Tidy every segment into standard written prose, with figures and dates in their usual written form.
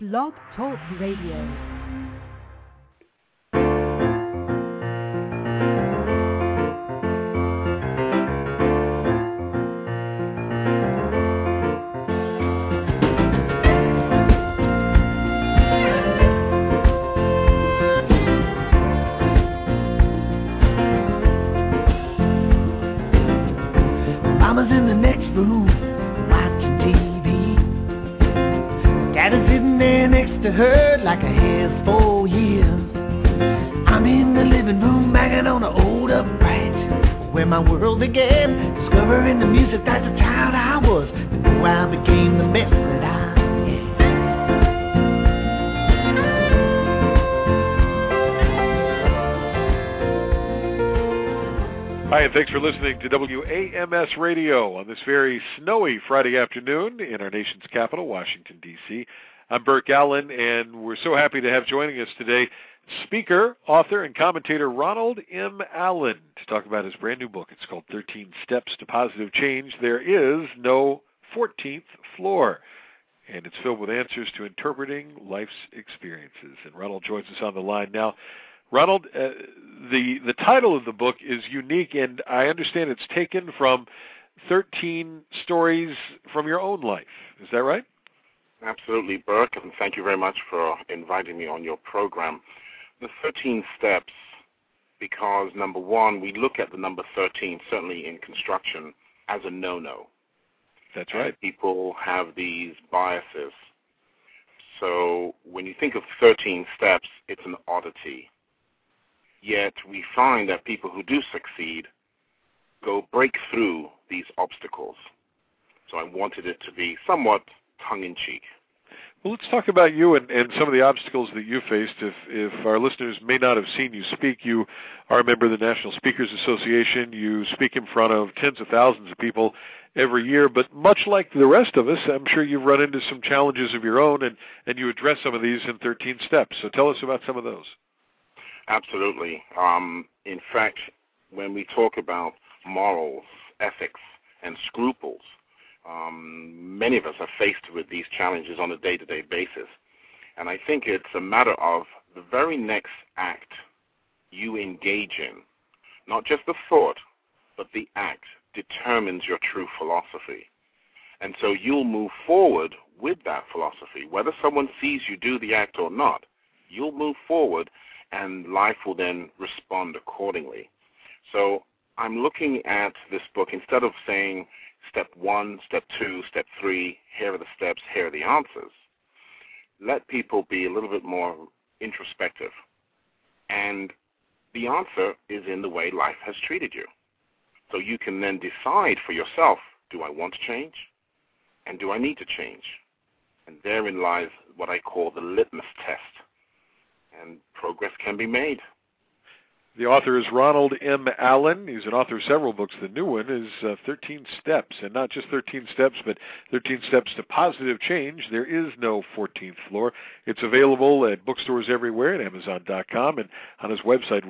Blog Talk Radio. Mama's in the next room watching TV. Daddy's sitting there next to her like a has 4 years. I'm in the living room banging on an old upright, where my world began, discovering the music. That's the child I was, before I became the mess that I am. Hi, and thanks for listening to WAMS Radio on this very snowy Friday afternoon in our nation's capital, Washington, D.C. I'm Burke Allen, and we're so happy to have joining us today speaker, author, and commentator Ronald M. Allen to talk about his brand new book. It's called 13 Steps to Positive Change. There is no 14th floor, and it's filled with answers to interpreting life's experiences. And Ronald joins us on the line now. Ronald, the title of the book is unique, and I understand it's taken from 13 stories from your own life. Is that right? Absolutely, Burke, and thank you very much for inviting me on your program. The 13 steps, because, number one, we look at the number 13, certainly in construction, as a no-no. That's right. And people have these biases. So when you think of 13 steps, it's an oddity. Yet we find that people who do succeed break through these obstacles. So I wanted it to be somewhat tongue-in-cheek. Well, let's talk about you and some of the obstacles that you faced. If our listeners may not have seen you speak, you are a member of the National Speakers Association. You speak in front of tens of thousands of people every year. But much like the rest of us, I'm sure you've run into some challenges of your own, and you address some of these in 13 steps. So tell us about some of those. Absolutely. In fact, when we talk about morals, ethics, and scruples, many of us are faced with these challenges on a day-to-day basis. And I think it's a matter of the very next act you engage in, not just the thought, but the act determines your true philosophy. And so you'll move forward with that philosophy. Whether someone sees you do the act or not, you'll move forward, and life will then respond accordingly. So I'm looking at this book, instead of saying step 1, step 2, step 3, here are the steps, here are the answers, let people be a little bit more introspective. And the answer is in the way life has treated you. So you can then decide for yourself, do I want to change? And do I need to change? And therein lies what I call the litmus test. And progress can be made. The author is Ronald M. Allen. He's an author of several books. The new one is 13 Steps, and not just 13 Steps, but 13 Steps to Positive Change. There is no 14th floor. It's available at bookstores everywhere, at Amazon.com, and on his website,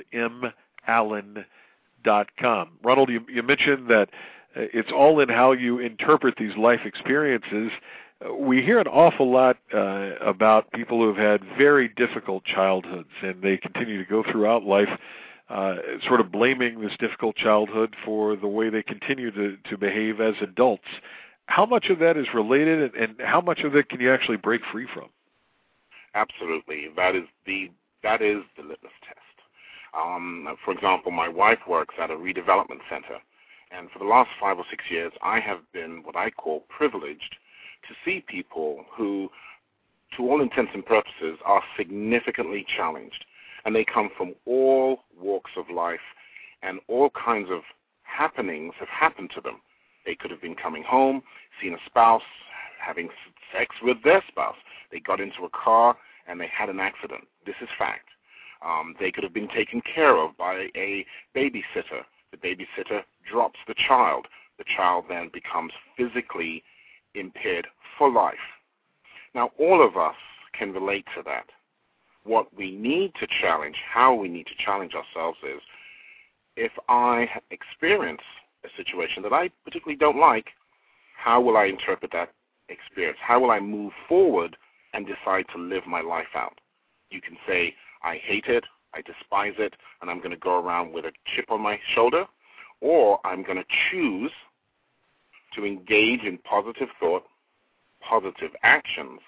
RonaldMAllen.com. Ronald, you mentioned that it's all in how you interpret these life experiences. We hear an awful lot about people who have had very difficult childhoods, and they continue to go throughout life sort of blaming this difficult childhood for the way they continue to behave as adults. How much of that is related, and how much of it can you actually break free from? Absolutely. That is the litmus test. For example, my wife works at a redevelopment center, and for the last 5 or 6 years, I have been what I call privileged to see people who, to all intents and purposes, are significantly challenged. And they come from all walks of life, and all kinds of happenings have happened to them. They could have been coming home, seen a spouse, having sex with their spouse. They got into a car, and they had an accident. This is fact. They could have been taken care of by a babysitter. The babysitter drops the child. The child then becomes physically impaired for life. Now, all of us can relate to that. What we need to challenge, how we need to challenge ourselves is, if I experience a situation that I particularly don't like, how will I interpret that experience? How will I move forward and decide to live my life out. You can say, I hate it, I despise it, and I'm going to go around with a chip on my shoulder, or I'm going to choose to engage in positive thought, positive actions,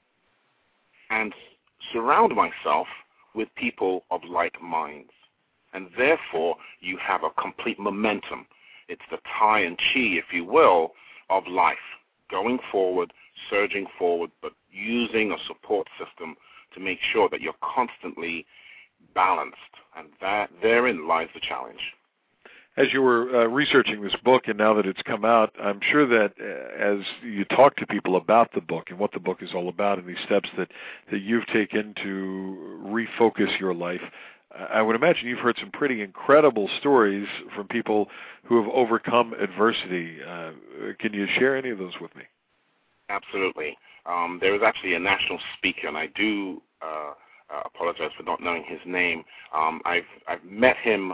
and surround myself with people of like minds. And therefore, you have a complete momentum. It's the Tai and Chi, if you will, of life, going forward, surging forward, but using a support system to make sure that you're constantly balanced. And therein lies the challenge. As you were researching this book, and now that it's come out, I'm sure that as you talk to people about the book and what the book is all about and these steps that you've taken to refocus your life, I would imagine you've heard some pretty incredible stories from people who have overcome adversity. Can you share any of those with me? Absolutely. There is actually a national speaker, and I do apologize for not knowing his name. I've met him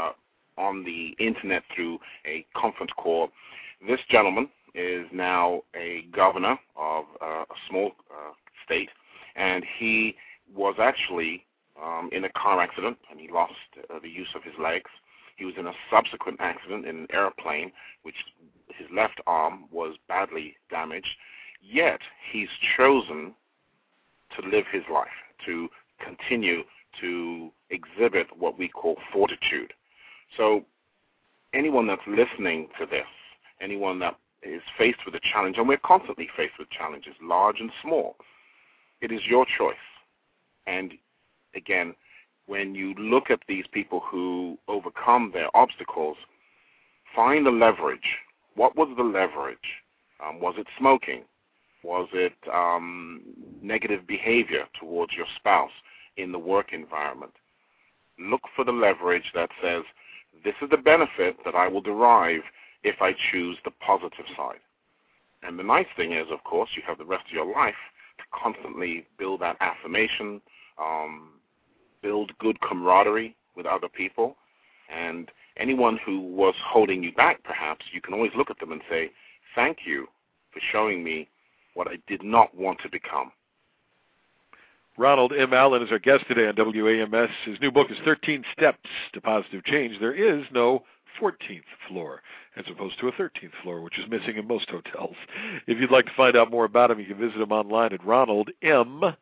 on the internet through a conference call. This gentleman is now a governor of a small state, and he was actually in a car accident, and he lost the use of his legs. He was in a subsequent accident in an airplane, which his left arm was badly damaged, yet he's chosen to live his life, to continue to exhibit what we call fortitude. So anyone that's listening to this, anyone that is faced with a challenge, and we're constantly faced with challenges, large and small, it is your choice. And again, when you look at these people who overcome their obstacles, find the leverage. What was the leverage? Was it smoking? Was it negative behavior towards your spouse in the work environment? Look for the leverage that says, this is the benefit that I will derive if I choose the positive side. And the nice thing is, of course, you have the rest of your life to constantly build that affirmation, build good camaraderie with other people. And anyone who was holding you back, perhaps, you can always look at them and say, thank you for showing me what I did not want to become. Ronald M. Allen is our guest today on WAMS. His new book is 13 Steps to Positive Change. There is no 14th floor, as opposed to a 13th floor, which is missing in most hotels. If you'd like to find out more about him, you can visit him online at ronaldmallen.com.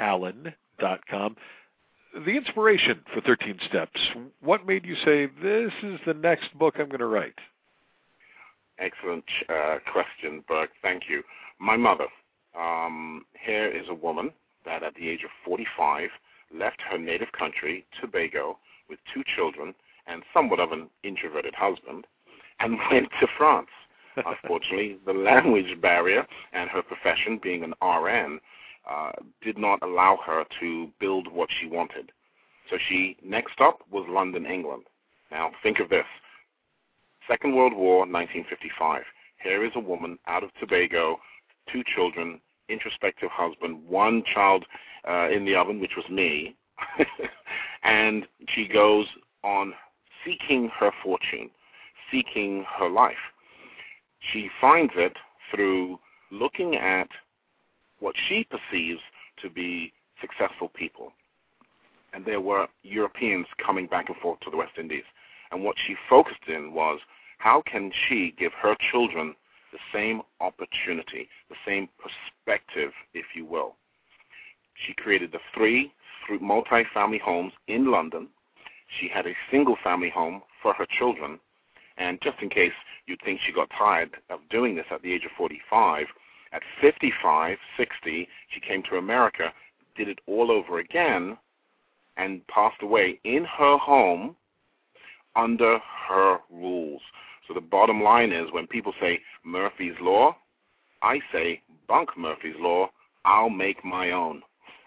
The inspiration for 13 Steps, what made you say, this is the next book I'm going to write? Excellent question, Burke. Thank you. My mother, here is a woman that at the age of 45 left her native country, Tobago, with 2 children and somewhat of an introverted husband, and went to France. Unfortunately, the language barrier and her profession, being an RN, did not allow her to build what she wanted. So next stop was London, England. Now, think of this. Second World War, 1955. Here is a woman out of Tobago, 2 children, introspective husband, 1 child in the oven, which was me, and she goes on seeking her fortune, seeking her life. She finds it through looking at what she perceives to be successful people. And there were Europeans coming back and forth to the West Indies. And what she focused in was, how can she give her children the same opportunity, the same perspective, if you will? She created the 3 multi-family homes in London. She had a single-family home for her children. And just in case you'd think she got tired of doing this at the age of 45, at 55, 60, she came to America, did it all over again, and passed away in her home under her rules. So the bottom line is, when people say Murphy's Law, I say, bunk Murphy's Law, I'll make my own.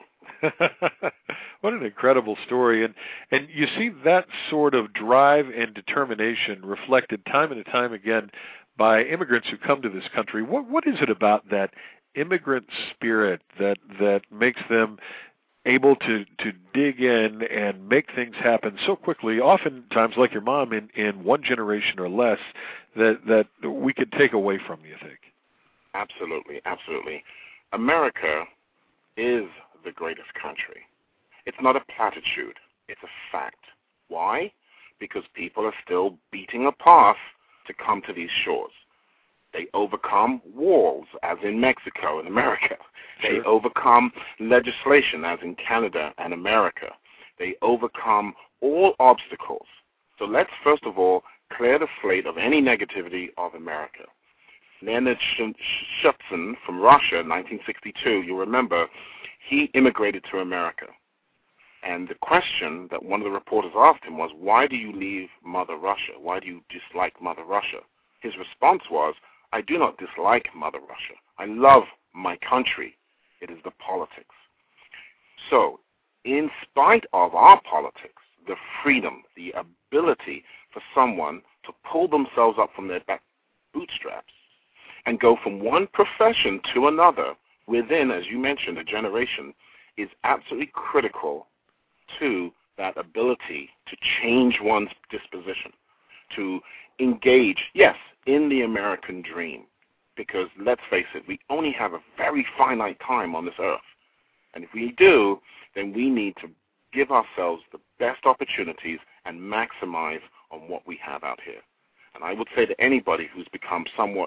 What an incredible story. And you see that sort of drive and determination reflected time and time again by immigrants who come to this country. What is it about that immigrant spirit that makes them able to dig in and make things happen so quickly, oftentimes like your mom in 1 generation or less, that we could take away from, you think? Absolutely, absolutely. America is the greatest country. It's not a platitude. It's a fact. Why? Because people are still beating a path to come to these shores. They overcome walls, as in Mexico and America. They overcome legislation, as in Canada and America. They overcome all obstacles. So let's first of all clear the slate of any negativity of America. Leonid Shevtsin from Russia in 1962, you remember, he immigrated to America. And the question that one of the reporters asked him was, why do you leave Mother Russia? Why do you dislike Mother Russia? His response was, I do not dislike Mother Russia. I love my country. It is the politics. So, in spite of our politics, the freedom, the ability for someone to pull themselves up from their back bootstraps and go from one profession to another within, as you mentioned, a generation, is absolutely critical to that ability to change one's disposition, to engage, yes, in the American dream. Because let's face it, we only have a very finite time on this earth. And if we do, then we need to give ourselves the best opportunities and maximize on what we have out here. And I would say to anybody who's become somewhat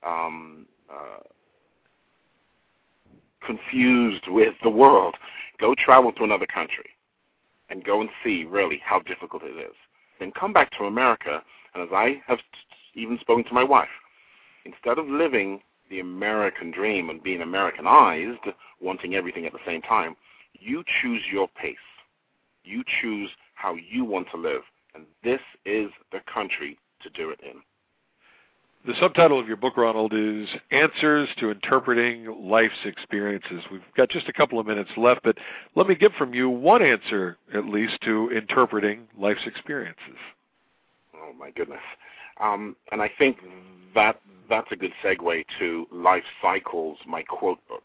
confused with the world, go travel to another country and go and see really how difficult it is. Then come back to America, and as I have even spoken to my wife, instead of living the American dream and being Americanized, wanting everything at the same time, you choose your pace. You choose how you want to live, and this is the country to do it in. The subtitle of your book, Ronald, is Answers to Interpreting Life's Experiences. We've got just a couple of minutes left, but let me get from you one answer, at least, to interpreting life's experiences. Oh, my goodness. And I think that's a good segue to Life Cycles, my quote book.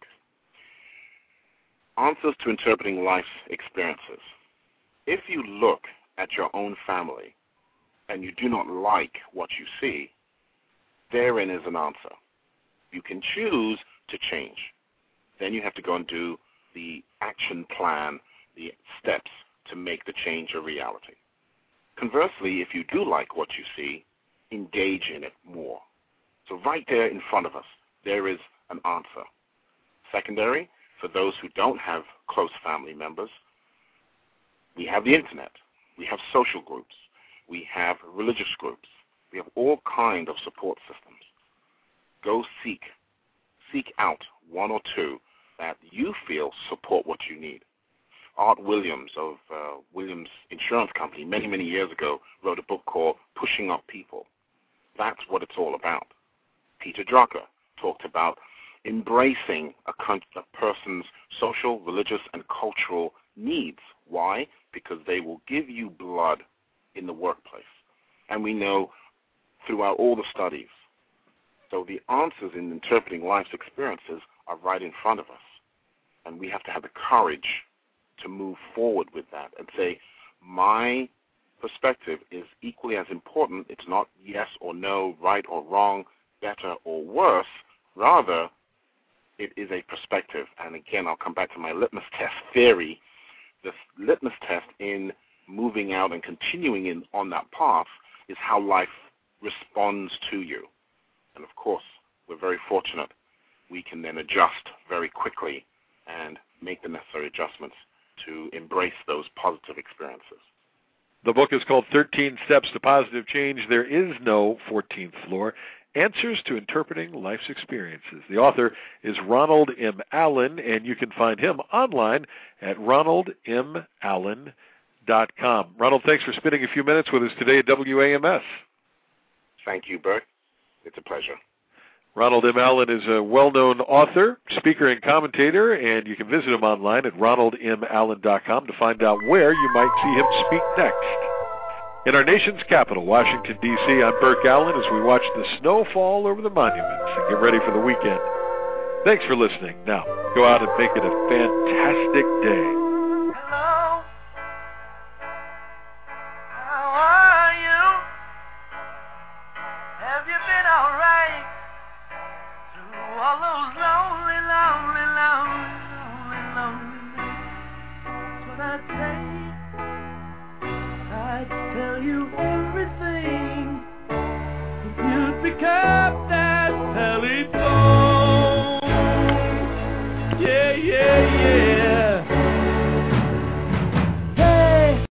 Answers to Interpreting Life's Experiences. If you look at your own family and you do not like what you see, therein is an answer. You can choose to change. Then you have to go and do the action plan, the steps to make the change a reality. Conversely, if you do like what you see, engage in it more. So right there in front of us, there is an answer. Secondary, for those who don't have close family members, we have the internet. We have social groups. We have religious groups. We have all kinds of support systems. Go seek out one or two that you feel support what you need. Art Williams of Williams Insurance Company many, many years ago wrote a book called Pushing Up People. That's what it's all about. Peter Drucker talked about embracing a person's social, religious, and cultural needs. Why? Because they will give you blood in the workplace. And we know throughout all the studies. So the answers in interpreting life's experiences are right in front of us. And we have to have the courage to move forward with that and say, my perspective is equally as important. It's not yes or no, right or wrong, better or worse. Rather, it is a perspective. And again, I'll come back to my litmus test theory. The litmus test in moving out and continuing on that path is how life responds to you. And of course, we're very fortunate. We can then adjust very quickly and make the necessary adjustments to embrace those positive experiences. The book is called 13 Steps to Positive Change. There is no 14th floor. Answers to Interpreting Life's Experiences. The author is Ronald M. Allen, and you can find him online at ronaldmallen.com. Ronald, thanks for spending a few minutes with us today at WAMS. Thank you, Bert. It's a pleasure. Ronald M. Allen is a well-known author, speaker, and commentator, and you can visit him online at ronaldmallen.com to find out where you might see him speak next. In our nation's capital, Washington, D.C., I'm Burke Allen as we watch the snow fall over the monuments and get ready for the weekend. Thanks for listening. Now, go out and make it a fantastic day. Hello. How are you? Have you been all right through all those lonely, lonely, lonely, lonely tell you everything. If you pick up that telephone, yeah, yeah, yeah.